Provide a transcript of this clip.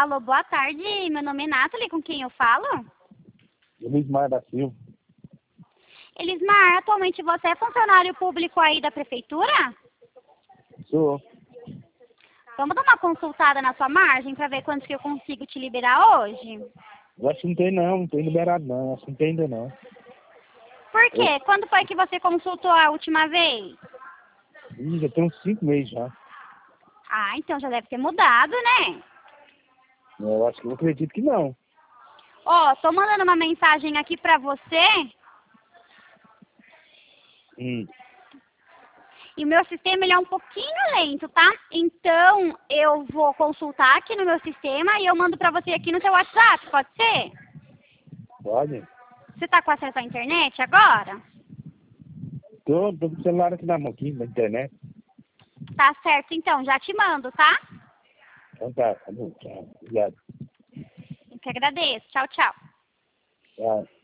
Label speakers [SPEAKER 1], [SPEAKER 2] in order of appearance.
[SPEAKER 1] Alô, boa tarde. Meu nome é Nathalie, com quem eu falo?
[SPEAKER 2] Elismar da Silva.
[SPEAKER 1] Elismar, atualmente você é funcionário público aí da prefeitura?
[SPEAKER 2] Sou.
[SPEAKER 1] Vamos dar uma consultada na sua margem para ver quanto que eu consigo te liberar hoje?
[SPEAKER 2] Eu acho que não tem não, não tem liberado não, acho que não tem ainda não.
[SPEAKER 1] Por quê? Quando foi que você consultou a última vez?
[SPEAKER 2] Já tem uns 5 meses já.
[SPEAKER 1] Ah, então já deve ter mudado, né?
[SPEAKER 2] Eu acho que eu acredito que não.
[SPEAKER 1] Ó, tô mandando uma mensagem aqui pra você e o meu sistema ele é um pouquinho lento, tá? Então eu vou consultar aqui no meu sistema e eu mando pra você aqui no seu WhatsApp, pode ser?
[SPEAKER 2] Pode?
[SPEAKER 1] Você tá com acesso à internet agora?
[SPEAKER 2] Tô com o celular aqui na mão, aqui na internet.
[SPEAKER 1] Tá certo, então, já te mando, tá?
[SPEAKER 2] Então tá bom, tchau. Obrigado.
[SPEAKER 1] Eu que agradeço. Tchau, tchau.
[SPEAKER 2] Tchau.